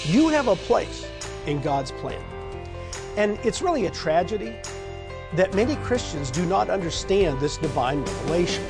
You have a place in God's plan. And it's really a tragedy that many Christians do not understand this divine revelation.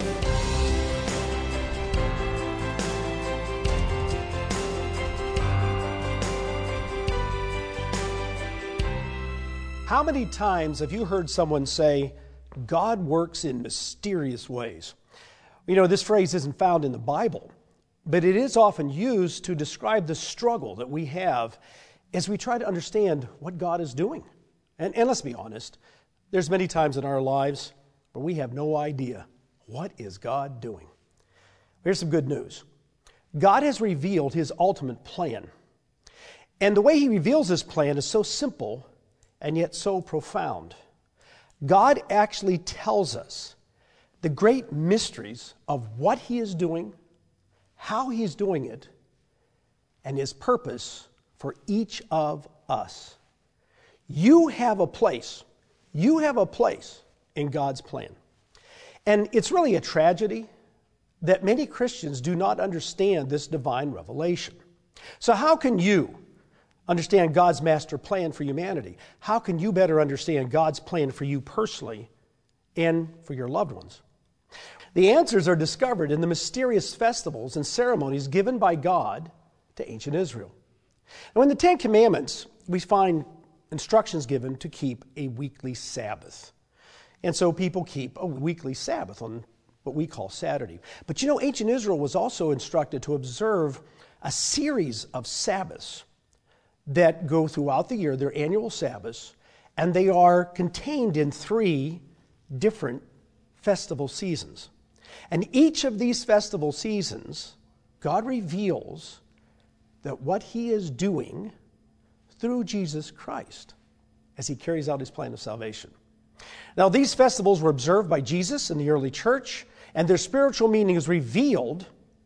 How many times have you heard someone say, God works in mysterious ways? You know, this phrase isn't found in the Bible, but it is often used to describe the struggle that we have as we try to understand what God is doing. And let's be honest, there's many times in our lives where we have no idea what is God doing. Here's some good news. God has revealed His ultimate plan. And the way He reveals His plan is so simple and yet so profound. God actually tells us the great mysteries of what He is doing, how He's doing it, and His purpose for each of us. You have a place. You have a place in God's plan. And it's really a tragedy that many Christians do not understand this divine revelation. So how can you understand God's master plan for humanity? How can you better understand God's plan for you personally and for your loved ones? The answers are discovered in the mysterious festivals and ceremonies given by God to ancient Israel. Now, in the Ten Commandments, we find instructions given to keep a weekly Sabbath. And so people keep a weekly Sabbath on what we call Saturday. But you know, ancient Israel was also instructed to observe a series of Sabbaths that go throughout the year, their annual Sabbaths, and they are contained in 3 different festival seasons. And each of these festival seasons, God reveals that what He is doing through Jesus Christ as He carries out His plan of salvation. Now, these festivals were observed by Jesus in the early church, and their spiritual meaning is revealed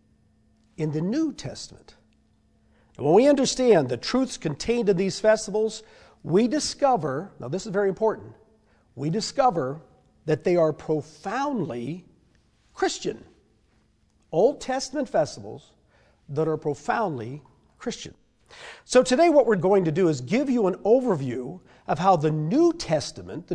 in the New Testament. And when we understand the truths contained in these festivals, we discover, now this is very important, we discover that they are profoundly Christian. Old Testament festivals that are profoundly Christian. So today what we're going to do is give you an overview of how the New Testament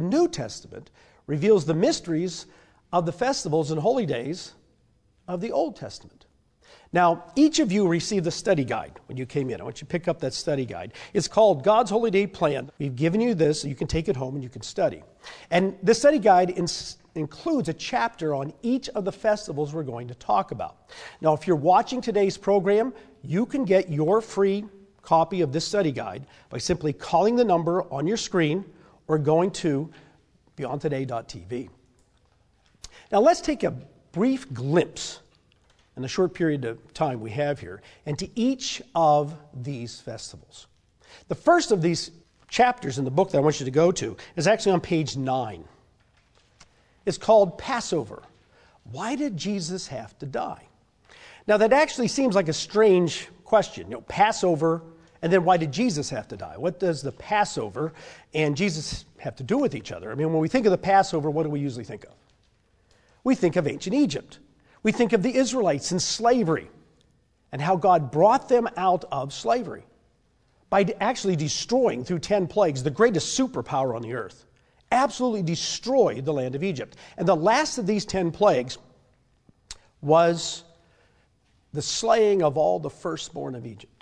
reveals the mysteries of the festivals and holy days of the Old Testament. Now, each of you received a study guide when you came in. I want you to pick up that study guide. It's called God's Holy Day Plan. We've given you this so you can take it home and you can study. And this study guide includes a chapter on each of the festivals we're going to talk about. Now, if you're watching today's program, you can get your free copy of this study guide by simply calling the number on your screen or going to beyondtoday.tv. Now, let's take a brief glimpse in the short period of time we have here into each of these festivals. The first of these chapters in the book that I want you to go to is actually on page 9. It's called Passover. Why did Jesus have to die? Now, that actually seems like a strange question. You know, Passover, and then why did Jesus have to die? What does the Passover and Jesus have to do with each other? I mean, when we think of the Passover, what do we usually think of? We think of ancient Egypt. We think of the Israelites in slavery and how God brought them out of slavery by actually destroying, through 10 plagues, the greatest superpower on the earth. Absolutely destroyed the land of Egypt. And the last of these 10 plagues was the slaying of all the firstborn of Egypt.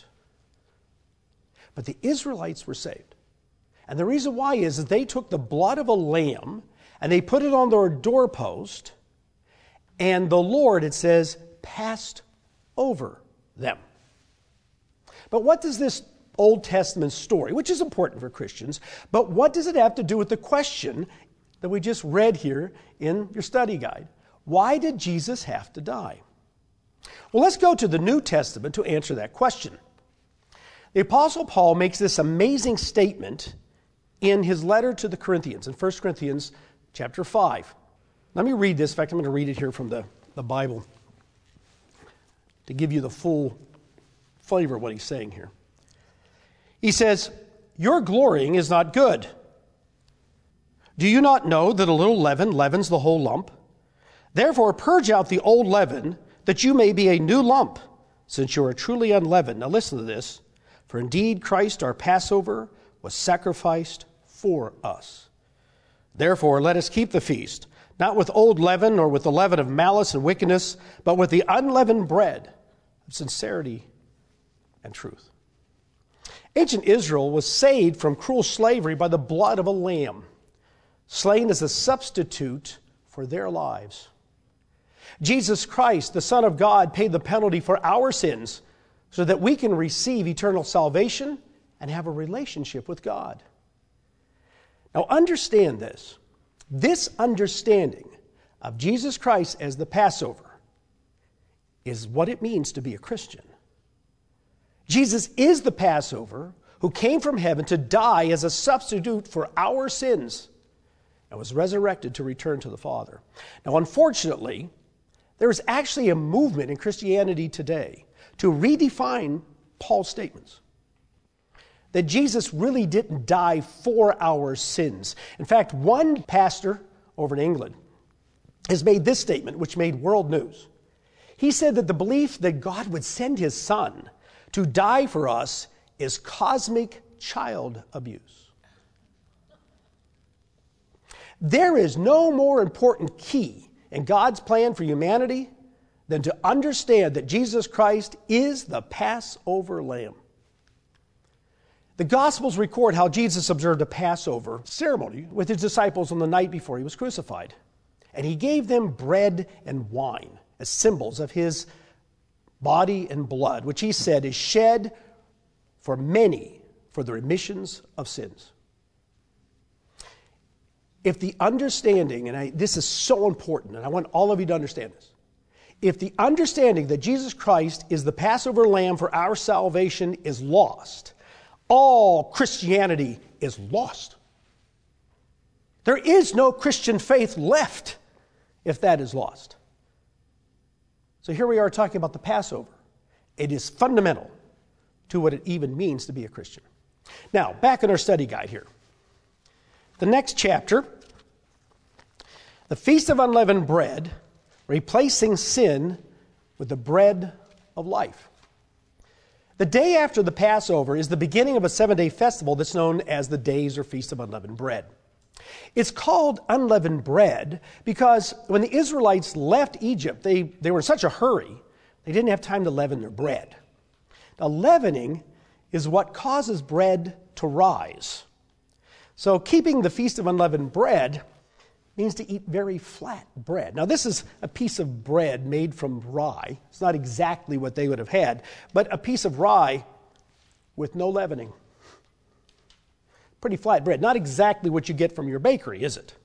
But the Israelites were saved. And the reason why is that they took the blood of a lamb and they put it on their doorpost, and the Lord, it says, passed over them. But what does this Old Testament story, which is important for Christians, but what does it have to do with the question that we just read here in your study guide? Why did Jesus have to die? Well, let's go to the New Testament to answer that question. The Apostle Paul makes this amazing statement in his letter to the Corinthians, in 1 Corinthians chapter 5. Let me read this. In fact, I'm going to read it here from the Bible to give you the full flavor of what he's saying here. He says, "Your glorying is not good. Do you not know that a little leaven leavens the whole lump? Therefore, purge out the old leaven, that you may be a new lump, since you are truly unleavened." Now listen to this. For indeed Christ our Passover was sacrificed for us. Therefore let us keep the feast, not with old leaven, nor with the leaven of malice and wickedness, but with the unleavened bread of sincerity and truth. Ancient Israel was saved from cruel slavery by the blood of a lamb, slain as a substitute for their lives. Jesus Christ, the Son of God, paid the penalty for our sins so that we can receive eternal salvation and have a relationship with God. Now understand this. This understanding of Jesus Christ as the Passover is what it means to be a Christian. Jesus is the Passover who came from heaven to die as a substitute for our sins and was resurrected to return to the Father. Now, unfortunately, there is actually a movement in Christianity today to redefine Paul's statements. That Jesus really didn't die for our sins. In fact, one pastor over in England has made this statement, which made world news. He said that the belief that God would send his Son to die for us is cosmic child abuse. There is no more important key in God's plan for humanity than to understand that Jesus Christ is the Passover lamb. The Gospels record how Jesus observed a Passover ceremony with his disciples on the night before he was crucified. And he gave them bread and wine as symbols of his body and blood, which he said is shed for many for the remissions of sins. If the understanding, and this is so important, and I want all of you to understand this. If the understanding that Jesus Christ is the Passover lamb for our salvation is lost, all Christianity is lost. There is no Christian faith left if that is lost. So here we are talking about the Passover. It is fundamental to what it even means to be a Christian. Now, back in our study guide here. The next chapter, the Feast of Unleavened Bread, replacing sin with the bread of life. The day after the Passover is the beginning of a 7-day festival that's known as the Days or Feast of Unleavened Bread. It's called unleavened bread because when the Israelites left Egypt, they were in such a hurry, they didn't have time to leaven their bread. Now, leavening is what causes bread to rise. So keeping the Feast of Unleavened Bread means to eat very flat bread. Now, this is a piece of bread made from rye. It's not exactly what they would have had, but a piece of rye with no leavening. Pretty flat bread. Not exactly what you get from your bakery, is it?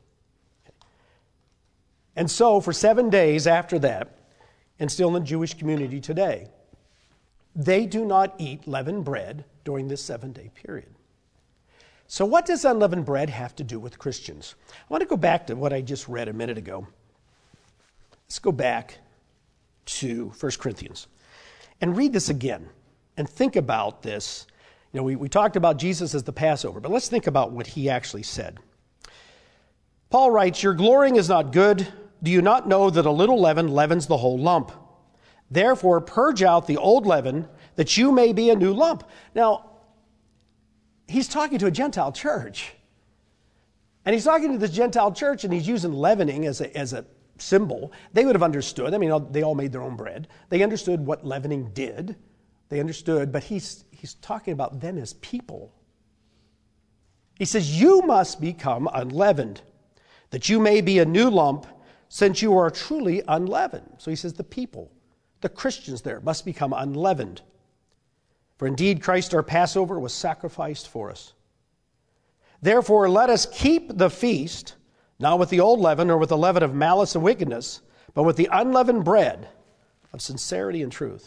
And so, for 7 days after that, and still in the Jewish community today, they do not eat leavened bread during this 7-day period. So what does unleavened bread have to do with Christians? I want to go back to what I just read a minute ago. Let's go back to 1 Corinthians and read this again and think about this. You know, we talked about Jesus as the Passover, but let's think about what he actually said. Paul writes, "Your glorying is not good. Do you not know that a little leaven leavens the whole lump? Therefore, purge out the old leaven, that you may be a new lump." Now, he's talking to a Gentile church. And he's talking to this Gentile church, and he's using leavening as a symbol. They would have understood. I mean, they all made their own bread. They understood what leavening did. They understood, but he's talking about them as people. He says, "You must become unleavened, that you may be a new lump, since you are truly unleavened." So he says the people, the Christians there, must become unleavened. "For indeed Christ our Passover was sacrificed for us. Therefore let us keep the feast, not with the old leaven or with the leaven of malice and wickedness, but with the unleavened bread of sincerity and truth."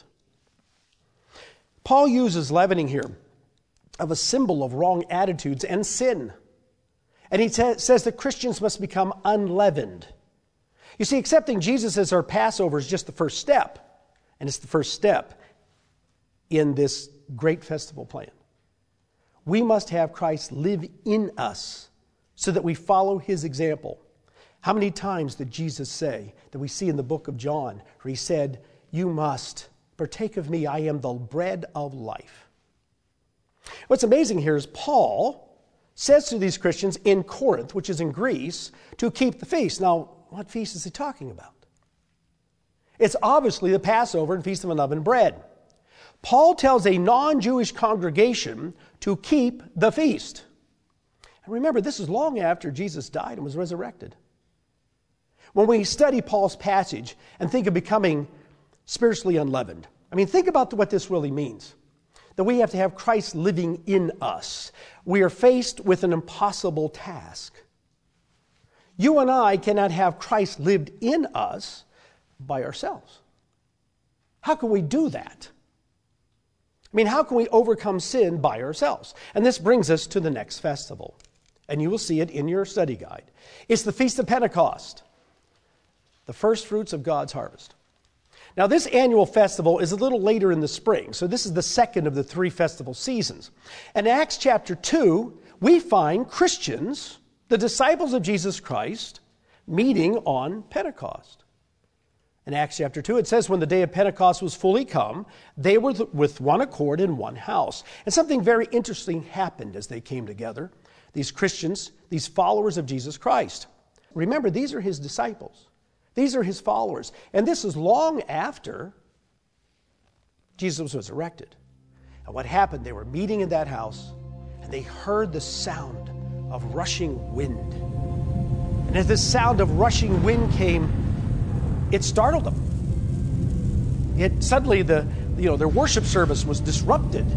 Paul uses leavening here of a symbol of wrong attitudes and sin. And he says that Christians must become unleavened. You see, accepting Jesus as our Passover is just the first step. And it's the first step in this great festival plan. We must have Christ live in us so that we follow his example. How many times did Jesus say, that we see in the book of John, where he said, "You must partake of me, I am the bread of life." What's amazing here is Paul says to these Christians in Corinth, which is in Greece, to keep the feast. Now, what feast is he talking about? It's obviously the Passover and Feast of Unleavened Bread. Paul tells a non-Jewish congregation to keep the feast. And remember, this is long after Jesus died and was resurrected. When we study Paul's passage and think of becoming spiritually unleavened, think about what this really means. That we have to have Christ living in us. We are faced with an impossible task. You and I cannot have Christ lived in us by ourselves. How can we do that? How can we overcome sin by ourselves? And this brings us to the next festival. And you will see it in your study guide. It's the Feast of Pentecost, the first fruits of God's harvest. Now, this annual festival is a little later in the spring, so this is the second of the 3 festival seasons. In Acts chapter 2, we find Christians, the disciples of Jesus Christ, meeting on Pentecost. In Acts chapter 2, it says, when the day of Pentecost was fully come, they were with one accord in one house. And something very interesting happened as they came together. These Christians, these followers of Jesus Christ. Remember, these are his disciples. These are his followers. And this is long after Jesus was resurrected. And what happened? They were meeting in that house, and they heard the sound of rushing wind. And as the sound of rushing wind came, it startled them. Suddenly their worship service was disrupted.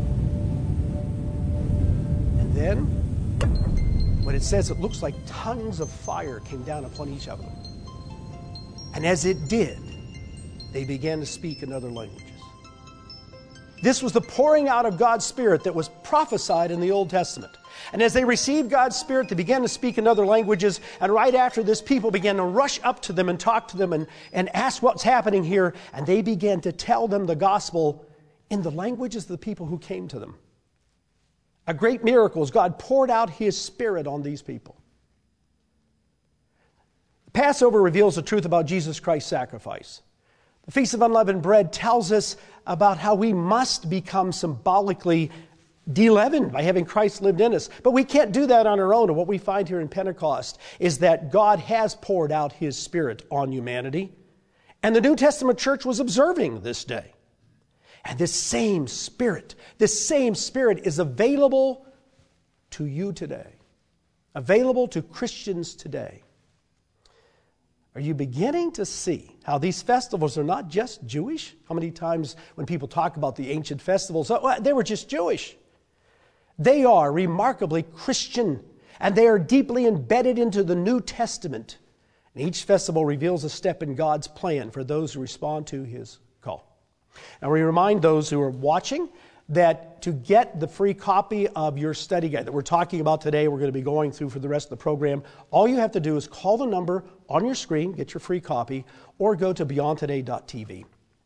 And then, what it says, it looks like tongues of fire came down upon each of them. And as it did, they began to speak in other languages. This was the pouring out of God's Spirit that was prophesied in the Old Testament. And as they received God's Spirit, they began to speak in other languages. And right after this, people began to rush up to them and talk to them and ask what's happening here. And they began to tell them the gospel in the languages of the people who came to them. A great miracle as God poured out his Spirit on these people. Passover reveals the truth about Jesus Christ's sacrifice. The Feast of Unleavened Bread tells us about how we must become symbolically de-leavened by having Christ lived in us. But we can't do that on our own. And what we find here in Pentecost is that God has poured out his Spirit on humanity. And the New Testament church was observing this day. And this same Spirit is available to you today. Available to Christians today. Are you beginning to see how these festivals are not just Jewish? How many times when people talk about the ancient festivals, they were just Jewish. They are remarkably Christian, and they are deeply embedded into the New Testament. And each festival reveals a step in God's plan for those who respond to his call. Now, we remind those who are watching that to get the free copy of your study guide that we're talking about today, we're going to be going through for the rest of the program, all you have to do is call the number on your screen, get your free copy, or go to beyondtoday.tv.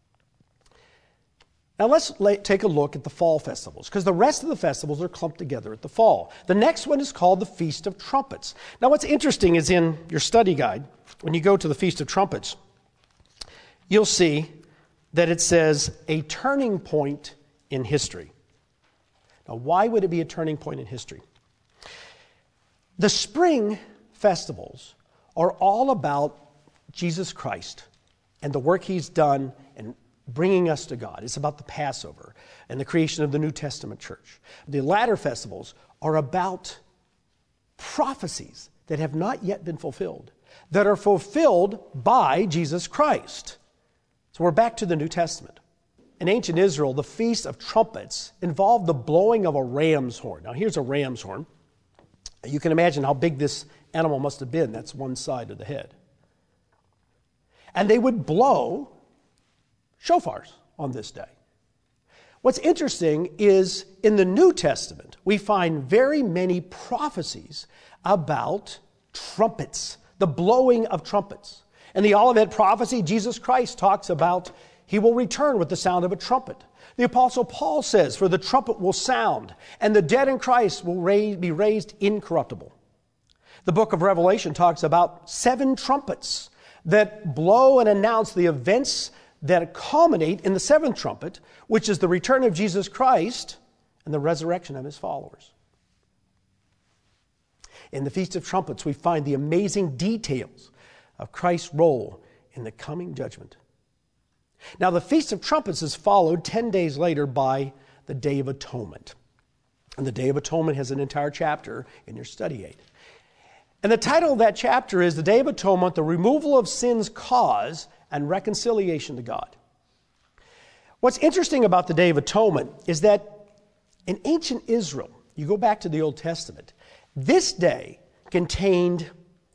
Now let's take a look at the fall festivals, because the rest of the festivals are clumped together at the fall. The next one is called the Feast of Trumpets. Now what's interesting is in your study guide, when you go to the Feast of Trumpets, you'll see that it says a turning point in history. Now, why would it be a turning point in history? The spring festivals are all about Jesus Christ and the work he's done in bringing us to God. It's about the Passover and the creation of the New Testament church. The latter festivals are about prophecies that have not yet been fulfilled, that are fulfilled by Jesus Christ. So we're back to the New Testament. In ancient Israel, the Feast of Trumpets involved the blowing of a ram's horn. Now, here's a ram's horn. You can imagine how big this animal must have been. That's one side of the head. And they would blow shofars on this day. What's interesting is in the New Testament, we find very many prophecies about trumpets, the blowing of trumpets. In the Olivet prophecy, Jesus Christ talks about he will return with the sound of a trumpet. The Apostle Paul says, for the trumpet will sound, and the dead in Christ will be raised incorruptible. The book of Revelation talks about 7 trumpets that blow and announce the events that culminate in the 7th trumpet, which is the return of Jesus Christ and the resurrection of his followers. In the Feast of Trumpets, we find the amazing details of Christ's role in the coming judgment. Now, the Feast of Trumpets is followed 10 days later by the Day of Atonement. And the Day of Atonement has an entire chapter in your study aid. And the title of that chapter is The Day of Atonement, the Removal of Sin's Cause and Reconciliation to God. What's interesting about the Day of Atonement is that in ancient Israel, you go back to the Old Testament, this day contained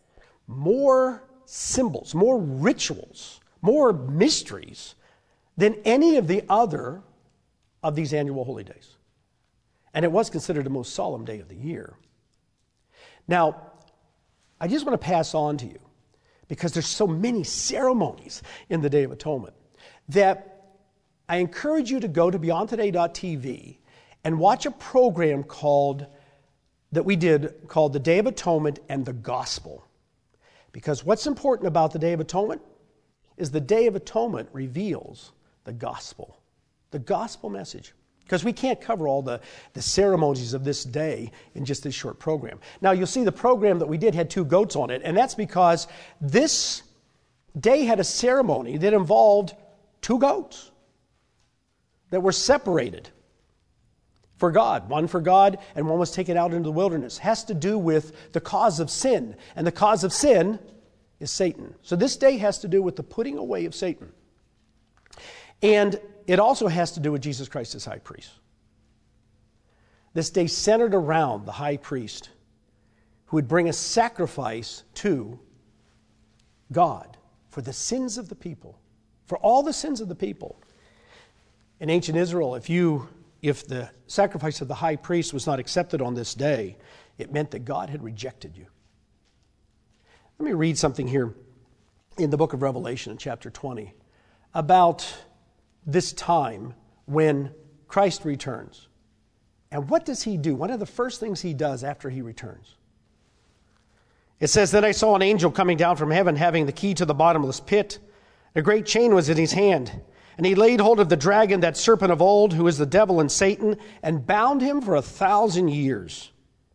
more symbols, more rituals, more mysteries than any of the other of these annual holy days. And it was considered the most solemn day of the year. Now, I just want to pass on to you, because there's so many ceremonies in the Day of Atonement, that I encourage you to go to beyondtoday.tv and watch a program that we did called The Day of Atonement and the Gospel. Because what's important about the Day of Atonement is the Day of Atonement reveals the gospel message. Because we can't cover all the ceremonies of this day in just this short program. Now, you'll see the program that we did had 2 goats on it, and that's because this day had a ceremony that involved 2 goats that were separated for God. One for God, and one was taken out into the wilderness. It has to do with the cause of sin, and the cause of sin is Satan. So this day has to do with the putting away of Satan. And it also has to do with Jesus Christ as high priest. This day centered around the high priest who would bring a sacrifice to God for the sins of the people, for all the sins of the people. In ancient Israel, if the sacrifice of the high priest was not accepted on this day, it meant that God had rejected you. Let me read something here in the book of Revelation in chapter 20 about this time when Christ returns. And what does he do? One of the first things he does after he returns. It says, "Then I saw an angel coming down from heaven, having the key to the bottomless pit. A great chain was in his hand. And he laid hold of the dragon, that serpent of old, who is the devil and Satan, and bound him for 1,000 years.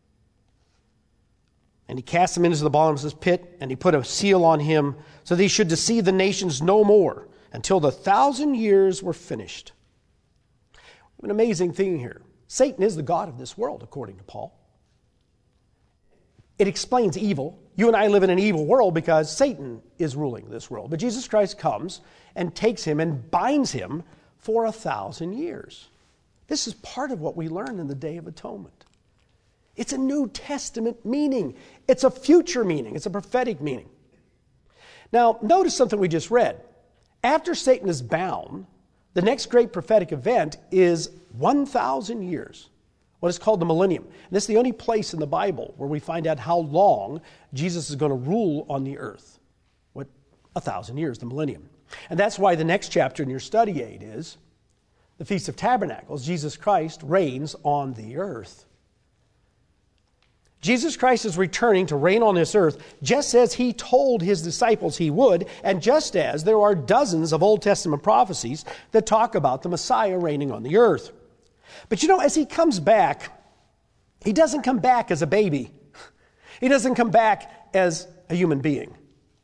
And he cast him into the bottomless pit, and he put a seal on him, so that he should deceive the nations no more, until the 1,000 years were finished." An amazing thing here. Satan is the god of this world, according to Paul. It explains evil. You and I live in an evil world because Satan is ruling this world. But Jesus Christ comes and takes him and binds him for 1,000 years. This is part of what we learn in the Day of Atonement. It's a New Testament meaning. It's a future meaning. It's a prophetic meaning. Now, notice something we just read. After Satan is bound, the next great prophetic event is 1,000 years, what is called the millennium. And this is the only place in the Bible where we find out how long Jesus is going to rule on the earth. 1,000 years, the millennium. And that's why the next chapter in your study aid is the Feast of Tabernacles. Jesus Christ reigns on the earth. Jesus Christ is returning to reign on this earth just as he told his disciples he would, and just as there are dozens of Old Testament prophecies that talk about the Messiah reigning on the earth. But as he comes back, he doesn't come back as a baby. He doesn't come back as a human being.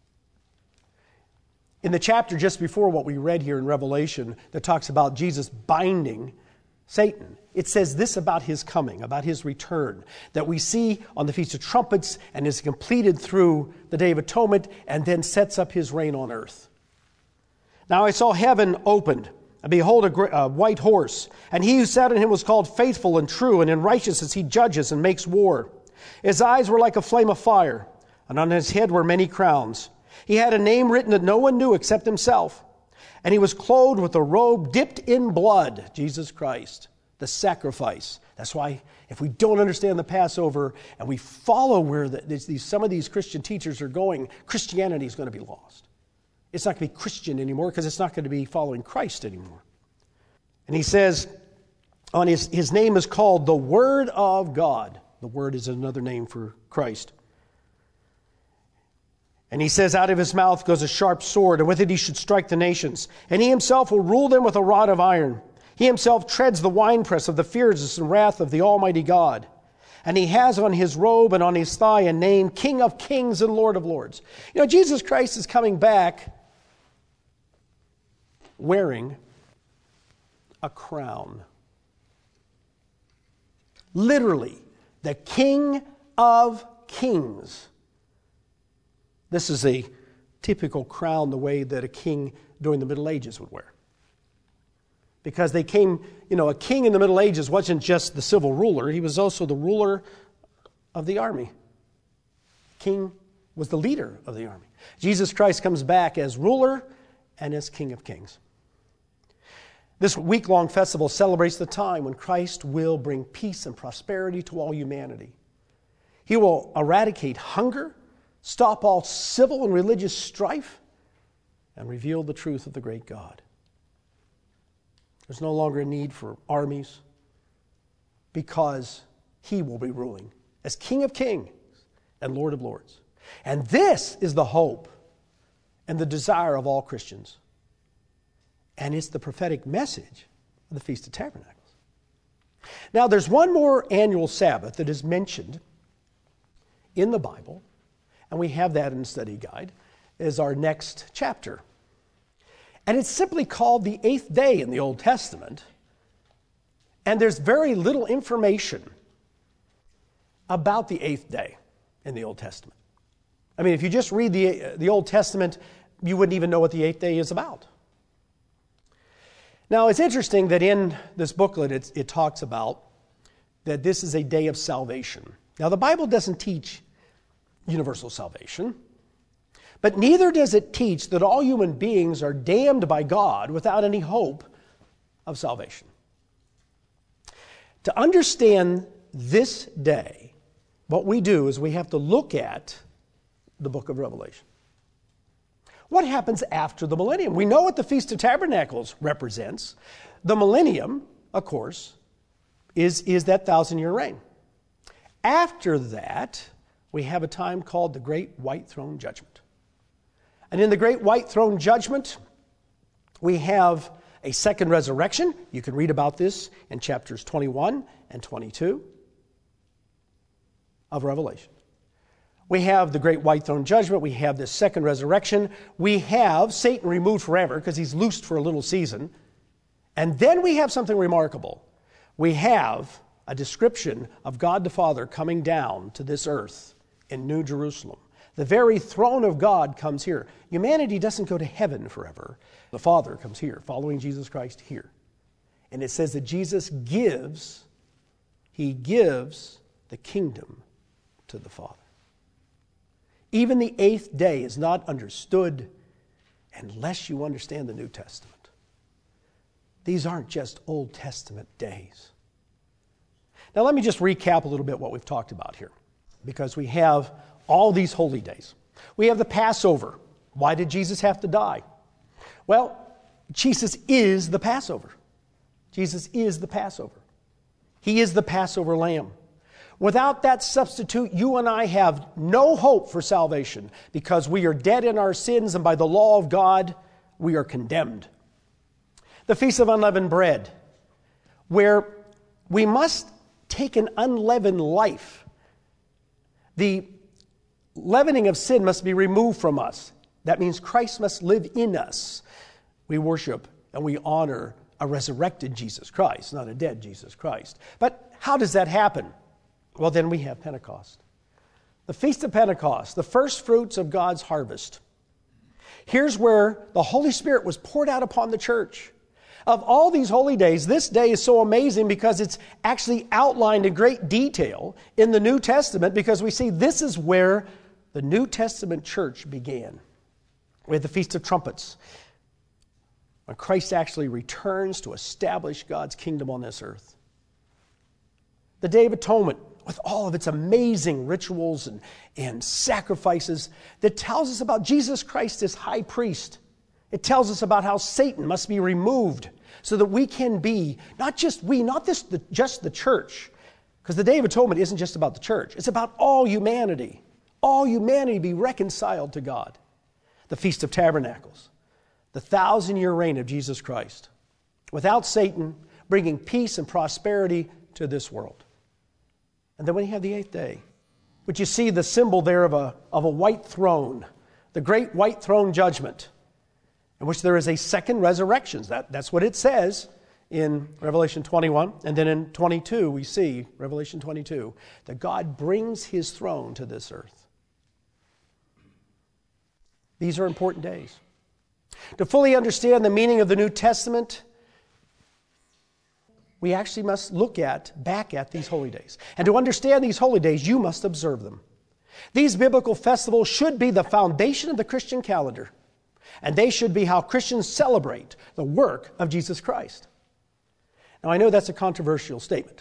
In the chapter just before what we read here in Revelation that talks about Jesus binding Satan, it says this about his coming, about his return, that we see on the Feast of Trumpets and is completed through the Day of Atonement and then sets up his reign on earth. "Now I saw heaven opened, and behold a white horse, and he who sat on him was called Faithful and True, and in righteousness he judges and makes war. His eyes were like a flame of fire, and on his head were many crowns. He had a name written that no one knew except himself. And he was clothed with a robe dipped in blood," Jesus Christ, the sacrifice. That's why if we don't understand the Passover and we follow where some of these Christian teachers are going, Christianity is going to be lost. It's not going to be Christian anymore because it's not going to be following Christ anymore. And he says, on his name is called the Word of God. The Word is another name for Christ. And he says, out of his mouth goes a sharp sword, and with it he should strike the nations. And he himself will rule them with a rod of iron. He himself treads the winepress of the fierceness and wrath of the Almighty God. And he has on his robe and on his thigh a name, King of Kings and Lord of Lords. You know, Jesus Christ is coming back wearing a crown. Literally, the King of Kings. This is a typical crown the way that a king during the Middle Ages would wear. Because they came, a king in the Middle Ages wasn't just the civil ruler, he was also the ruler of the army. King was the leader of the army. Jesus Christ comes back as ruler and as King of Kings. This week-long festival celebrates the time when Christ will bring peace and prosperity to all humanity. He will eradicate hunger, stop all civil and religious strife, and reveal the truth of the great God. There's no longer a need for armies because he will be ruling as King of Kings and Lord of Lords. And this is the hope and the desire of all Christians. And it's the prophetic message of the Feast of Tabernacles. Now, there's one more annual Sabbath that is mentioned in the Bible, and we have that in the study guide, as our next chapter. And it's simply called the 8th day in the Old Testament. And there's very little information about the 8th day in the Old Testament. I mean, if you just read the Old Testament, you wouldn't even know what the 8th day is about. Now, it's interesting that in this booklet it talks about that this is a day of salvation. Now, the Bible doesn't teach universal salvation. But neither does it teach that all human beings are damned by God without any hope of salvation. To understand this day, what we do is we have to look at the book of Revelation. What happens after the millennium? We know what the Feast of Tabernacles represents. The millennium, of course, is that 1,000-year reign. After that, we have a time called the Great White Throne Judgment. And in the Great White Throne Judgment, we have a second resurrection. You can read about this in chapters 21 and 22 of Revelation. We have the Great White Throne Judgment. We have this second resurrection. We have Satan removed forever because he's loosed for a little season. And then we have something remarkable. We have a description of God the Father coming down to this earth in New Jerusalem. The very throne of God comes here. Humanity doesn't go to heaven forever. The Father comes here, following Jesus Christ here. And it says that Jesus gives the kingdom to the Father. Even the 8th day is not understood unless you understand the New Testament. These aren't just Old Testament days. Now let me just recap a little bit what we've talked about here, because we have all these holy days. We have the Passover. Why did Jesus have to die? Well, Jesus is the Passover. Jesus is the Passover. He is the Passover lamb. Without that substitute, you and I have no hope for salvation because we are dead in our sins, and by the law of God, we are condemned. The Feast of Unleavened Bread, where we must take an unleavened life. The leavening of sin must be removed from us. That means Christ must live in us. We worship and we honor a resurrected Jesus Christ, not a dead Jesus Christ. But how does that happen? Well, then we have Pentecost. The Feast of Pentecost, the first fruits of God's harvest. Here's where the Holy Spirit was poured out upon the church. Of all these holy days, this day is so amazing because it's actually outlined in great detail in the New Testament, because we see this is where the New Testament church began. We have the Feast of Trumpets, when Christ actually returns to establish God's kingdom on this earth. The Day of Atonement, with all of its amazing rituals and sacrifices, that tells us about Jesus Christ as high priest. It tells us about how Satan must be removed so that we can be, not just the church, because the Day of Atonement isn't just about the church. It's about all humanity. All humanity be reconciled to God. The Feast of Tabernacles, the 1,000-year reign of Jesus Christ. Without Satan, bringing peace and prosperity to this world. And then when you have the eighth day, which you see the symbol there of a white throne, the great white throne judgment, in which there is a second resurrection. That's what it says in Revelation 21. And then in 22, we see, Revelation 22, that God brings his throne to this earth. These are important days. To fully understand the meaning of the New Testament, we actually must look back at these holy days. And to understand these holy days, you must observe them. These biblical festivals should be the foundation of the Christian calendar. And they should be how Christians celebrate the work of Jesus Christ. Now, I know that's a controversial statement.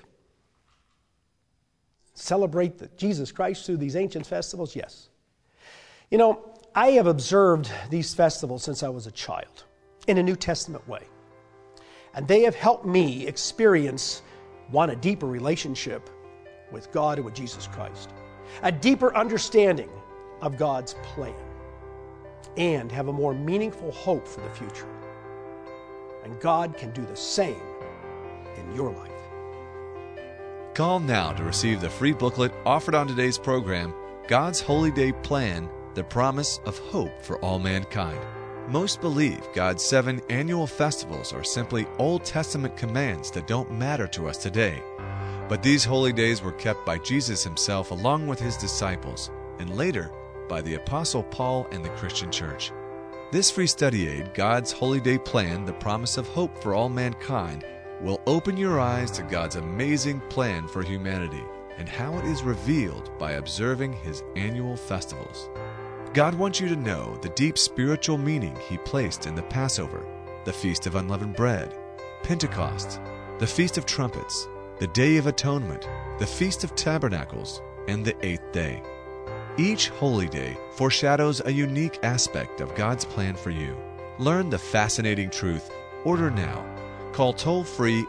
Celebrate Jesus Christ through these ancient festivals? Yes. You know, I have observed these festivals since I was a child in a New Testament way. And they have helped me experience, a deeper relationship with God and with Jesus Christ. A deeper understanding of God's plan. And have a more meaningful hope for the future. And God can do the same in your life. Call now to receive the free booklet offered on today's program, God's Holy Day Plan, the Promise of Hope for All Mankind. Most believe God's 7 annual festivals are simply Old Testament commands that don't matter to us today. But these holy days were kept by Jesus himself along with his disciples, and later by the Apostle Paul and the Christian Church. This free study aid, God's Holy Day Plan, the Promise of Hope for All Mankind, will open your eyes to God's amazing plan for humanity and how it is revealed by observing his annual festivals. God wants you to know the deep spiritual meaning he placed in the Passover, the Feast of Unleavened Bread, Pentecost, the Feast of Trumpets, the Day of Atonement, the Feast of Tabernacles, and the 8th day. Each holy day foreshadows a unique aspect of God's plan for you. Learn the fascinating truth. Order now. Call toll-free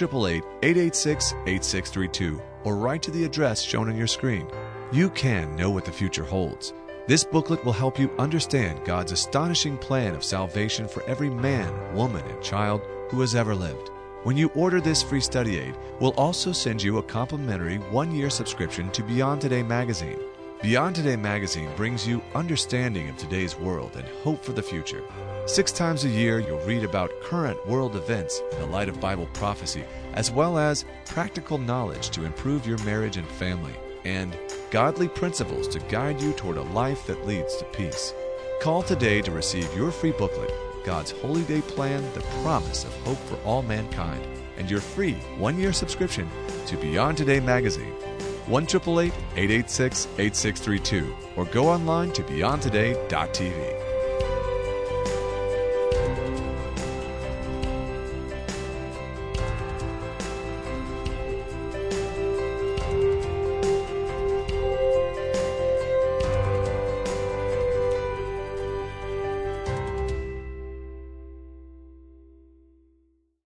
1-888-886-8632 or write to the address shown on your screen. You can know what the future holds. This booklet will help you understand God's astonishing plan of salvation for every man, woman, and child who has ever lived. When you order this free study aid, we'll also send you a complimentary 1-year subscription to Beyond Today magazine. Beyond Today magazine brings you understanding of today's world and hope for the future. 6 times a year, you'll read about current world events in the light of Bible prophecy, as well as practical knowledge to improve your marriage and family, and godly principles to guide you toward a life that leads to peace. Call today to receive your free booklet, God's Holy Day Plan, the Promise of Hope for All Mankind, and your free 1-year subscription to Beyond Today magazine. 1-888-886-8632 or go online to beyondtoday.tv.